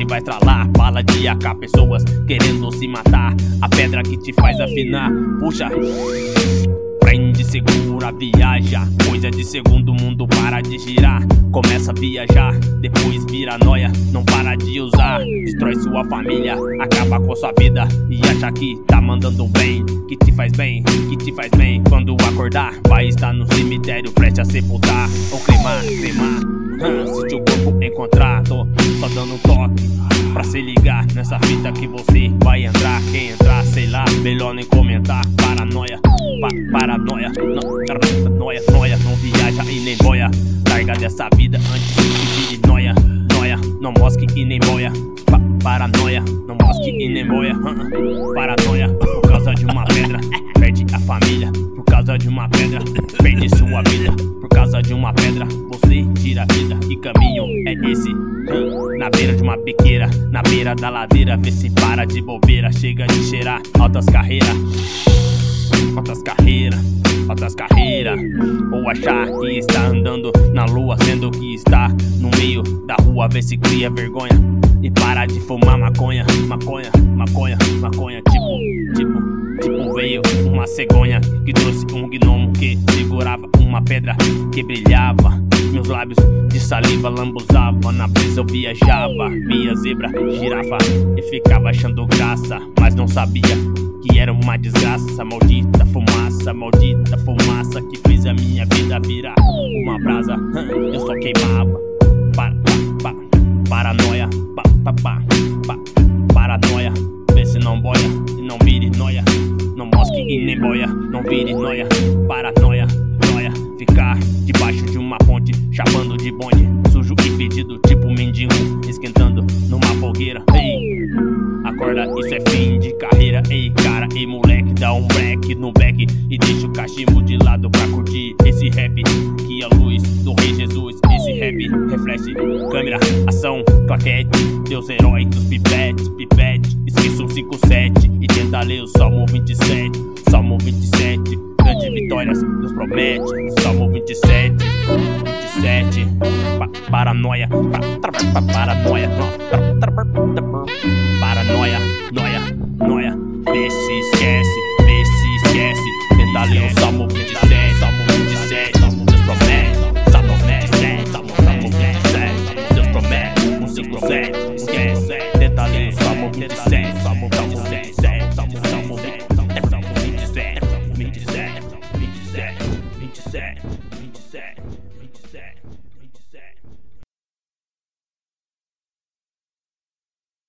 foguete vai estralar, bala de AK, pessoas querendo se matar. A pedra que te faz afinar, puxa, prende, segura, viaja. Coisa de segundo, o mundo para de girar. Começa a viajar, depois vira nóia. Não para de usar, destrói sua família, acaba com sua vida e acha que tá mandando bem, que te faz bem, que te faz bem. Quando acordar, vai estar no cemitério, preste a sepultar ou cremar. Se teu corpo encontrar, tô só dando um toque pra se ligar nessa fita que você vai entrar. Quem entrar, sei lá, melhor nem comentar. Paranoia, paranoia, noia, não viaja e nem boia. Larga dessa vida antes que vire noia. Noia, não mosque e nem boia. Paranoia, não mosque e nem boia. Paranoia, por causa de uma pedra perde a família, por causa de uma pedra perde sua vida, por causa de uma pedra você tira a vida. Que caminho é esse? Na beira de uma biqueira, na beira da ladeira, vê se para de bobeira. Chega de cheirar altas carreiras, altas carreiras, altas carreiras. Ou achar que está andando na lua, sendo que está no meio da rua. Vê se cria vergonha e para de fumar maconha. Maconha, maconha, maconha. Tipo veio uma cegonha que trouxe um gnomo que segurava uma pedra que brilhava. Meus lábios de saliva lambuzavam, na brisa eu viajava. Via zebra, girafa e ficava achando graça, mas não sabia que era uma desgraça. Maldita fumaça que fez a minha vida virar uma brasa. Eu só queimava. Paranoia, paranoia. Vê se não boia e não vire noia. Não mosque e nem boia, não vire noia. Paranoia, noia. Ficar debaixo de uma ponte, chapando de bonde, sujo e fedido, tipo mendigo, esquentando numa fogueira. Ei, acorda, isso é fim de carreira. Ei, cara, ei, moleque, dá um break no back e deixa o cachimbo de lado pra curtir esse rap que é a luz do Rei Jesus. Esse rap reflete câmera, ação, claquete, Deus herói dos pipete, esqueça o 57 e tenta ler o Salmo 27. Salmo 27, grandes vitórias nos promete. Salmo 27, paranoia, paranoia, paranoia, noia. Vê se esquece, tenta ler o Salmo 27, Salmo 27, Deus promete. Salmo 27, Salmo 27, Deus promete. 157, esquece, tenta ler o Salmo 27, Salmo 27, Salmo 27, 27.